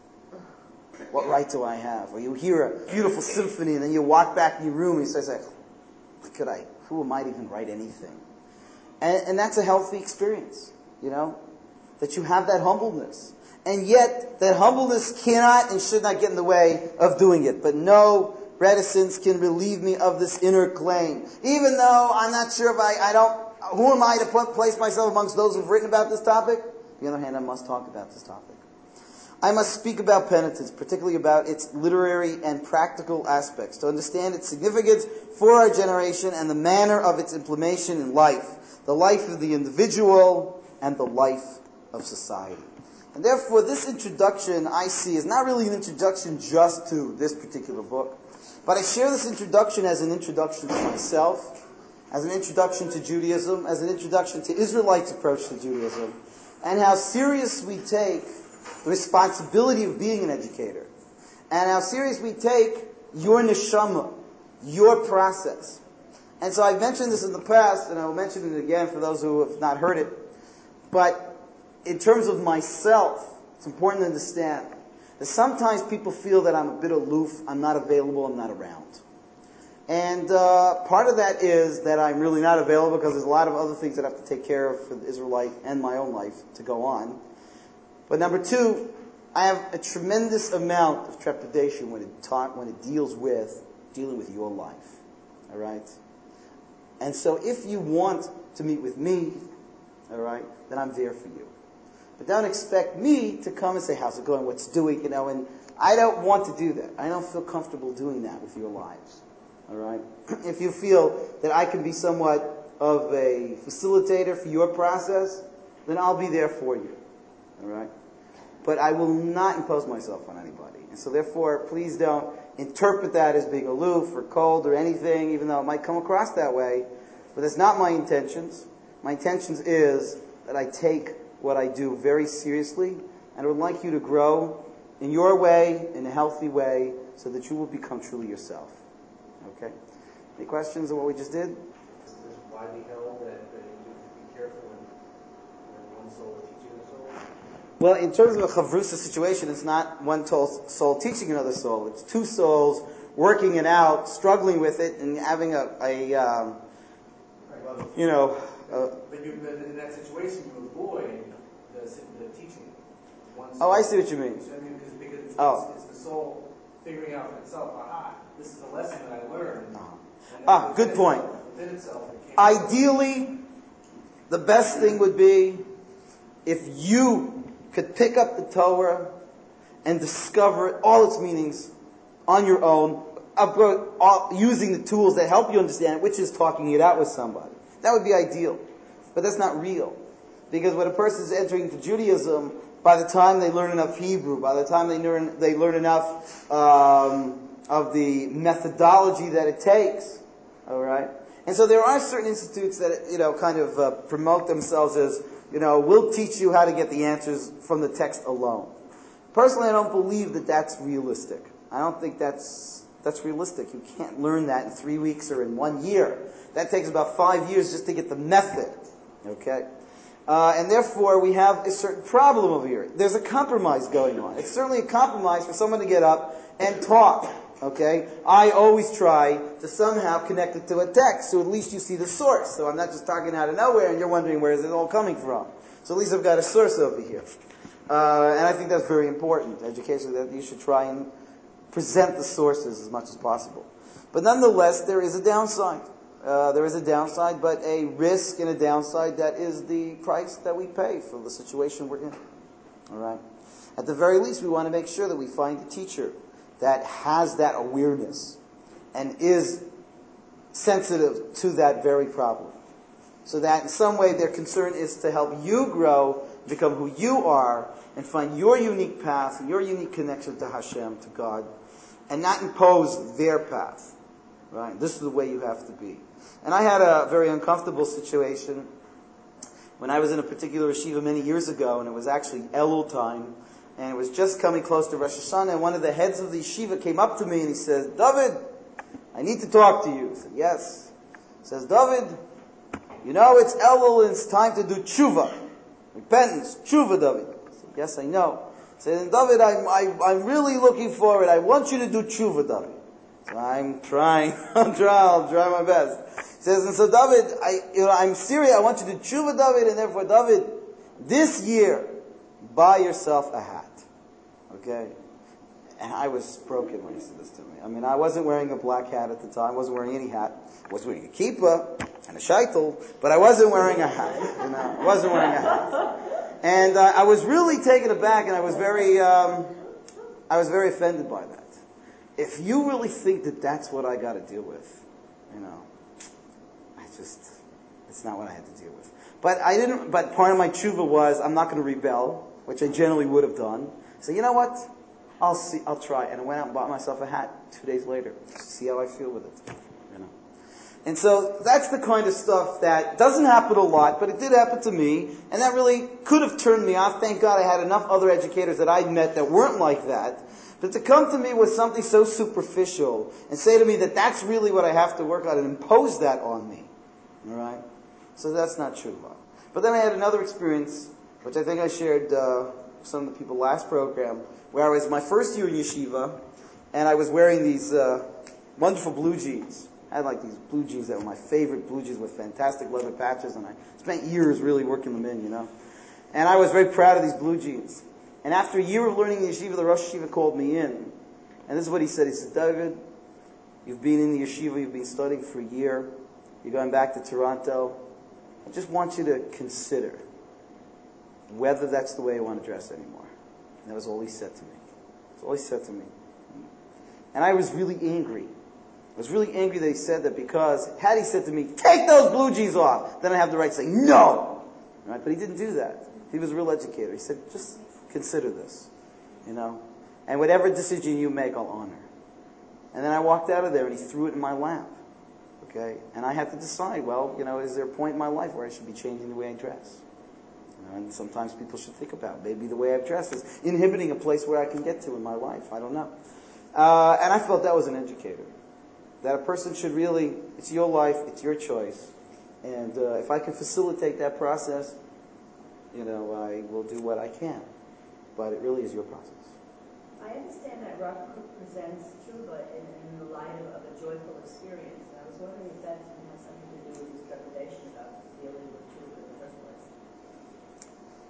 that? What right do I have? Or you hear a beautiful symphony and then you walk back in your room and you say, what could I, who am I to even write anything? And, and that's a healthy experience, you know, that you have that humbleness. And yet, that humbleness cannot and should not get in the way of doing it. But no reticence can relieve me of this inner claim. Even though I'm not sure if I, I don't, who am I to put, place myself amongst those who've written about this topic? On the other hand, I must talk about this topic. I must speak about penitence, particularly about its literary and practical aspects, to understand its significance for our generation and the manner of its implementation in life, the life of the individual and the life of society. And therefore, this introduction, I see, is not really an introduction just to this particular book, but I share this introduction as an introduction to myself, as an introduction to Judaism, as an introduction to Israelites' approach to Judaism, and how serious we take the responsibility of being an educator, and how serious we take your neshama, your process. And so I've mentioned this in the past, and I will mention it again for those who have not heard it, but in terms of myself, it's important to understand that sometimes people feel that I'm a bit aloof, I'm not available, I'm not around. And uh, part of that is that I'm really not available because there's a lot of other things that I have to take care of for the Israelite and my own life to go on. But number two, I have a tremendous amount of trepidation when it talk, when it deals with dealing with your life. All right? And so if you want to meet with me, all right, then I'm there for you. But don't expect me to come and say, how's it going, what's doing, you know, and I don't want to do that. I don't feel comfortable doing that with your lives. All right? If you feel that I can be somewhat of a facilitator for your process, then I'll be there for you. All right? But I will not impose myself on anybody. And so therefore, please don't interpret that as being aloof or cold or anything, even though it might come across that way. But that's not my intentions. My intentions is that I take what I do very seriously, and I would like you to grow in your way, in a healthy way, so that you will become truly yourself. Okay? Any questions on what we just did? Is it widely held that, that you have to be careful when, when one soul is teaching the soul? Well, in terms of a chavrusa situation, it's not one soul teaching another soul. It's two souls working it out, struggling with it, and having a, a um, you know... Uh, but, you, but in that situation, you avoid the, the teaching. One soul. Oh, I see what you mean. I mean because, because it's, oh. it's, it's the soul figuring out for itself, aha, this is a lesson that I learned. Uh-huh. Ah, good point. Itself, within itself, it Ideally, the best thing would be if you could pick up the Torah and discover it, all its meanings on your own, using the tools that help you understand it, which is talking it out with somebody. That would be ideal. But that's not real. Because when a person is entering into Judaism, by the time they learn enough Hebrew, by the time they learn they learn enough um, of the methodology that it takes, all right? And so there are certain institutes that, you know, kind of uh, promote themselves as, you know, we'll teach you how to get the answers from the text alone. Personally, I don't believe that that's realistic. I don't think that's that's realistic. You can't learn that in three weeks or in one year. That takes about five years just to get the method. Okay? Uh, and therefore, we have a certain problem over here. There's a compromise going on. It's certainly a compromise for someone to get up and talk. Okay? I always try to somehow connect it to a text, so at least you see the source. So I'm not just talking out of nowhere and you're wondering where is it all coming from. So at least I've got a source over here. Uh, and I think that's very important. Education, that you should try and present the sources as much as possible. But nonetheless, there is a downside. Uh, there is a downside, but a risk and a downside that is the price that we pay for the situation we're in. All right? At the very least, we want to make sure that we find a teacher that has that awareness and is sensitive to that very problem. So that in some way their concern is to help you grow, become who you are, and find your unique path, your unique connection to Hashem, to God, and not impose their path. Right? This is the way you have to be. And I had a very uncomfortable situation when I was in a particular yeshiva many years ago, and it was actually Elul time, and it was just coming close to Rosh Hashanah, and one of the heads of the yeshiva came up to me and he said, David, I need to talk to you. I said, yes. He says, David, you know it's Elul and it's time to do tshuva. Repentance, tshuva, David. I said, yes, I know. He said, David, I'm, I, I'm really looking for it. I want you to do tshuva, David. So I'm trying, I'll try, I'll try my best. He says, and so David, I, you know, I'm serious, I want you to do tshuva, David, and therefore, David, this year, buy yourself a hat. Okay? And I was broken when he said this to me. I mean, I wasn't wearing a black hat at the time, I wasn't wearing any hat. I was wearing a kippah and a shaitel, but I wasn't wearing a hat. You know, I wasn't wearing a hat. And uh, I was really taken aback, and I was very, um, I was very offended by that. If you really think that that's what I got to deal with, you know, I just, it's not what I had to deal with. But I didn't, but part of my tshuva was, I'm not going to rebel, which I generally would have done. So you know what? I'll see, I'll try. And I went out and bought myself a hat two days later. See how I feel with it. You know. And so that's the kind of stuff that doesn't happen a lot, but it did happen to me. And that really could have turned me off. Thank God I had enough other educators that I'd met that weren't like that. But to come to me with something so superficial and say to me that that's really what I have to work on and impose that on me. All right? So that's not true. But then I had another experience, which I think I shared uh, some of the people last program, where I was my first year in yeshiva, and I was wearing these uh, wonderful blue jeans. I had like these blue jeans that were my favorite blue jeans with fantastic leather patches, and I spent years really working them in, you know. And I was very proud of these blue jeans. And after a year of learning in yeshiva, the Rosh Yeshiva called me in. And this is what he said. He said, David, you've been in the yeshiva, you've been studying for a year, you're going back to Toronto. I just want you to consider whether that's the way you want to dress anymore. And that was all he said to me. That's all he said to me. And I was really angry. I was really angry that he said that, because had he said to me, take those blue jeans off, then I have the right to say no. Right? But he didn't do that. He was a real educator. He said, just consider this, you know. And whatever decision you make, I'll honor. And then I walked out of there and he threw it in my lap. Okay? And I had to decide, well, you know, is there a point in my life where I should be changing the way I dress? You know, and sometimes people should think about, maybe the way I dress is inhibiting a place where I can get to in my life. I don't know. Uh, and I felt that was an educator. That a person should really, it's your life, it's your choice. And uh, if I can facilitate that process, you know, I will do what I can. But it really is your process. I understand that Rav Kook presents tshuva in, in the light of, of a joyful experience. And I was wondering if that has something to do with his trepidation about dealing with tshuva in the first place.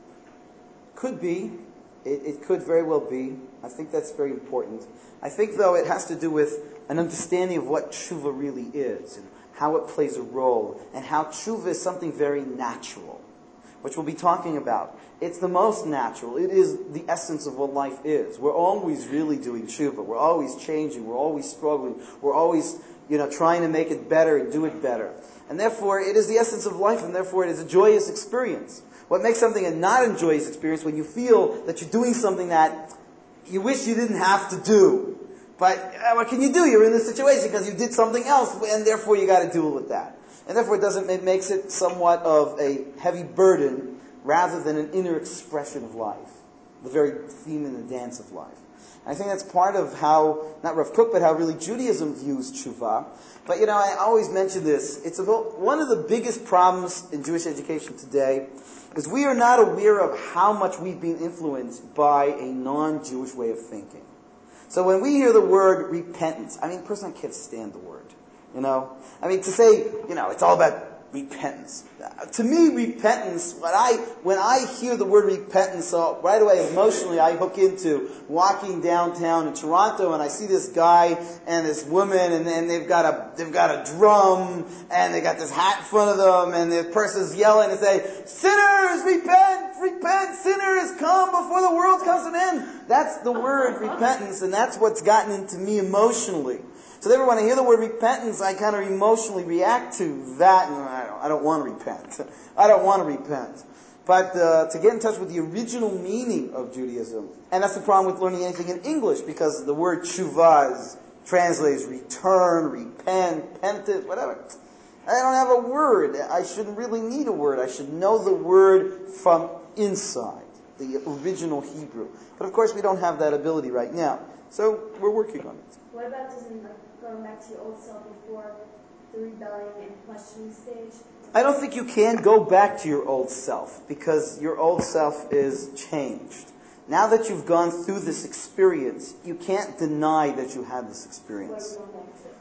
Could be. It, it could very well be. I think that's very important. I think, though, it has to do with an understanding of what tshuva really is and how it plays a role, and how tshuva is something very natural, which we'll be talking about. It's the most natural. It is the essence of what life is. We're always really doing tshuva. We're always changing. We're always struggling. We're always, you know, trying to make it better and do it better. And therefore, it is the essence of life, and therefore it is a joyous experience. What makes something a not a joyous experience when you feel that you're doing something that you wish you didn't have to do. But uh, what can you do? You're in this situation because you did something else, and therefore you got to deal with that. And therefore it doesn't. It makes it somewhat of a heavy burden rather than an inner expression of life, the very theme and the dance of life. And I think that's part of how, not Rav Kook, but how really Judaism views tshuva. But you know, I always mention this. It's about one of the biggest problems in Jewish education today is we are not aware of how much we've been influenced by a non-Jewish way of thinking. So when we hear the word repentance, I mean, personally, I can't stand the word, you know? I mean, to say, you know, it's all about repentance. Uh, to me, repentance, when I, when I hear the word repentance, so right away, emotionally, I hook into walking downtown in Toronto, and I see this guy and this woman, and, and they've got a, they've got a drum, and they got this hat in front of them, and the person's yelling and saying, sinners, repent, repent, sinners, come before the world comes to an end. That's the word repentance, and that's what's gotten into me emotionally. So therefore, when I hear the word repentance, I kind of emotionally react to that, and I don't, I don't want to repent. I don't want to repent. But uh, to get in touch with the original meaning of Judaism, and that's the problem with learning anything in English, because the word tshuva is translates return, repent, penitent, whatever. I don't have a word. I shouldn't really need a word. I should know the word from inside, the original Hebrew. But of course, we don't have that ability right now. So we're working on it. What about doesn't like going back to your old self before the rebelling and questioning stage? I don't think you can go back to your old self, because your old self is changed. Now that you've gone through this experience, you can't deny that you had this experience. What are you going back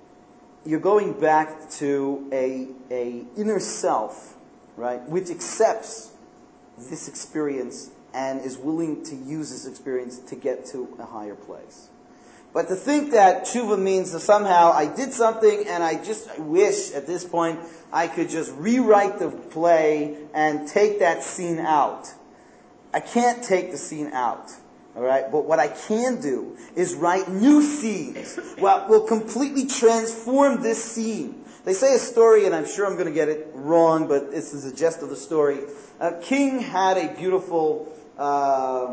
to? You're going back to a, a inner self, right, which accepts this experience and is willing to use this experience to get to a higher place. But to think that tshuva means that somehow I did something and I just wish at this point I could just rewrite the play and take that scene out. I can't take the scene out. All right? But what I can do is write new scenes. Well, will completely transform this scene. They say a story, and I'm sure I'm going to get it wrong, but this is the gist of the story. A king had a beautiful, uh,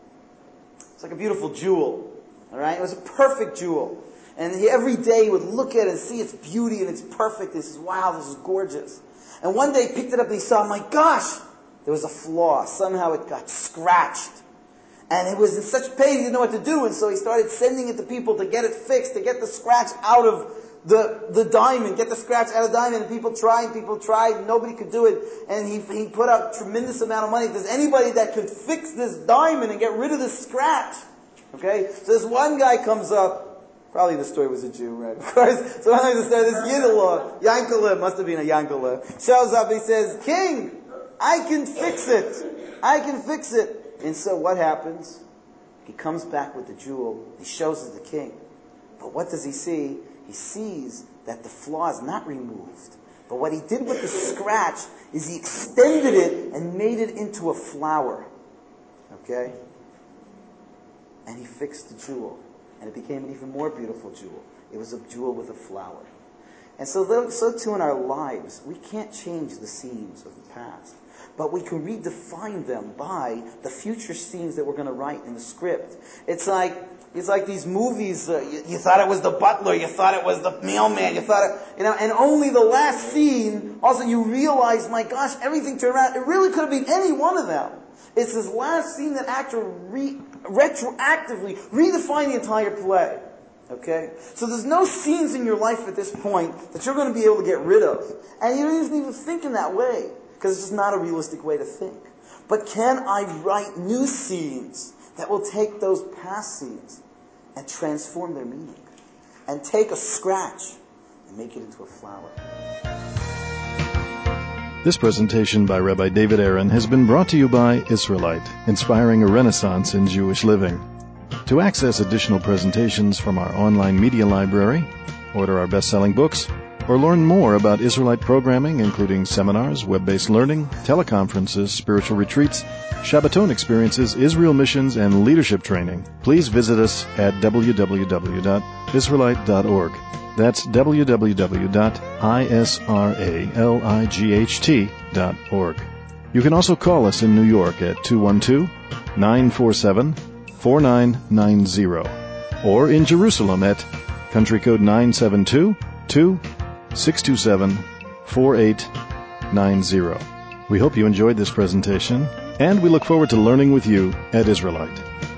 it's like a beautiful jewel. All right, it was a perfect jewel, and he, every day he would look at it and see its beauty and its perfect. He says, "Wow, this is gorgeous." And one day he picked it up and he saw, "My gosh, there was a flaw. Somehow it got scratched." And it was in such pain, he didn't know what to do. And so he started sending it to people to get it fixed, to get the scratch out of the the diamond, get the scratch out of the diamond. And people tried, people tried, and nobody could do it. And he he put out a tremendous amount of money. If there's anybody that could fix this diamond and get rid of the scratch, okay? So this one guy comes up. Probably the story was a Jew, right? Of course. So one the story, this Yiddilah, Yankele, must have been a Yankele, shows up and he says, "King, I can fix it. I can fix it." And so what happens? He comes back with the jewel. He shows it to the king. But what does he see? He sees that the flaw is not removed. But what he did with the scratch is he extended it and made it into a flower. Okay? And he fixed the jewel. And it became an even more beautiful jewel. It was a jewel with a flower. And so, so too in our lives, we can't change the seams of the past. But we can redefine them by the future scenes that we're going to write in the script. It's like it's like these movies. Uh, you, you thought it was the butler, you thought it was the mailman, you thought it, you know, and only the last scene. Also, you realize, my gosh, everything turned around. It really could have been any one of them. It's this last scene that actor re, retroactively redefined the entire play. Okay? So there's no scenes in your life at this point that you're going to be able to get rid of, and you don't even think in that way. Because it's just not a realistic way to think. But can I write new scenes that will take those past scenes and transform their meaning? And take a scratch and make it into a flower? This presentation by Rabbi David Aaron has been brought to you by Israelite, inspiring a renaissance in Jewish living. To access additional presentations from our online media library, order our best-selling books, or learn more about Israelite programming, including seminars, web-based learning, teleconferences, spiritual retreats, Shabbaton experiences, Israel missions, and leadership training, please visit us at w w w dot israelite dot org. That's w w w dot israelight dot org. You can also call us in New York at two one two, nine four seven, four nine nine zero, or in Jerusalem at country code nine seven two, two six two seven, four eight nine zero. We hope you enjoyed this presentation, and we look forward to learning with you at Israelite.